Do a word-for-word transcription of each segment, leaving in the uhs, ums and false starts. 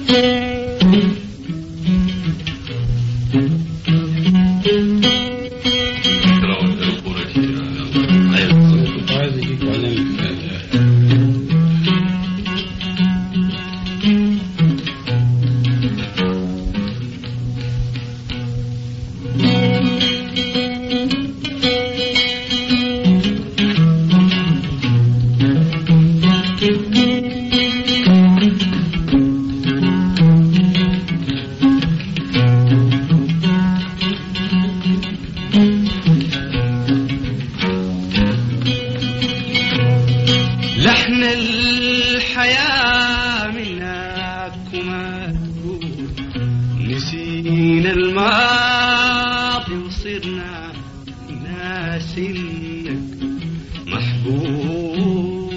لحن الحياة منك وما تقول نسينا الماضي وصرنا ناس انك محبوب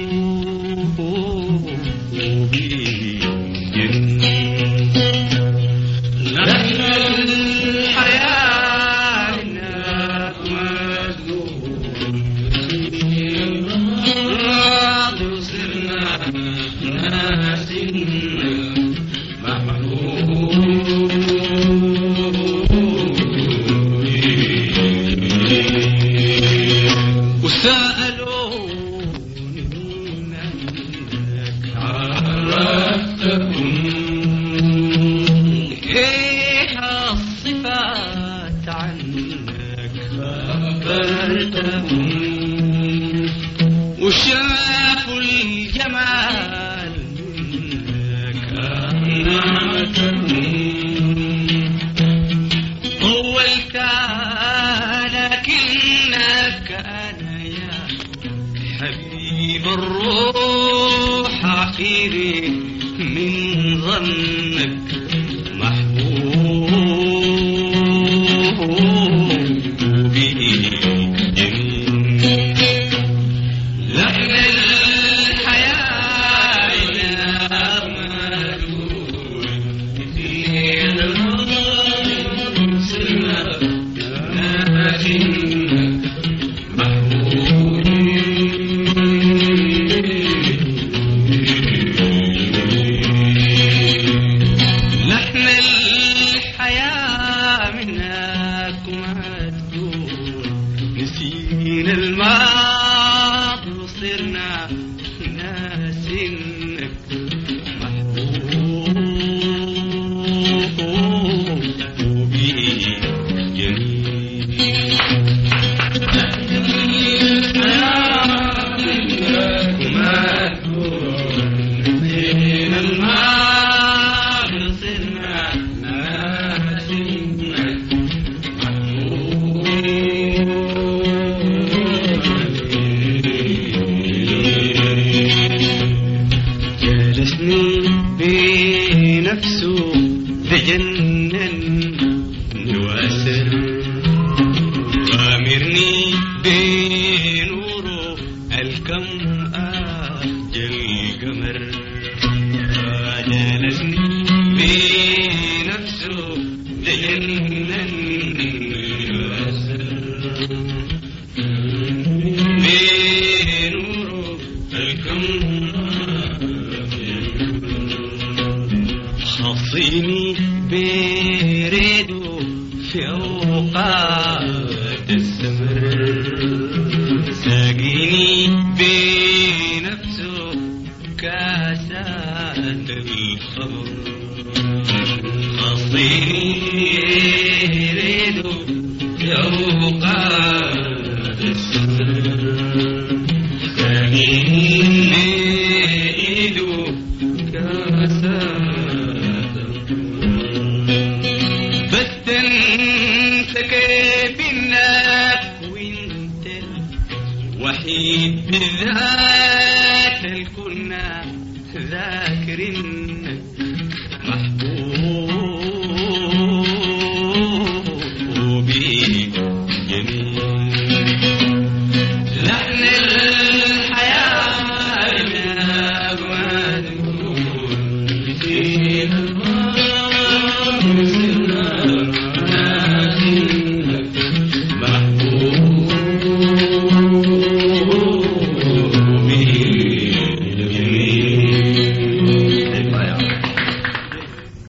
لحن الحياة منك وما تقول ناس وسألوني منك عرفتهم ايه الصفات عنك خبرتهم وشافوا الجمال منك أنعتهم هو الكان لكنك أنا يا حبيب الروح عقيري من ظنك محبوب به جميل لحن الحياة يا مدول فينا الماضي صرنا ناس لحن الحياة منك وما تقول نسينا الماضي وصرنا ناس انك محبوب وبه جميل لحن الحياة منك وما تقول نسينا الماضي وصرنا ناس انك جلسني بنفسه تجنن واسر غامرني بنوره الكم أجل قمر جلسني بنفسه تجنن واسر بنوره الكم خصيني بريده في أوقات السمر ساقيني بنفسه كاسات الخمر خصيني بريده في أوقات السمر ساقيني بريده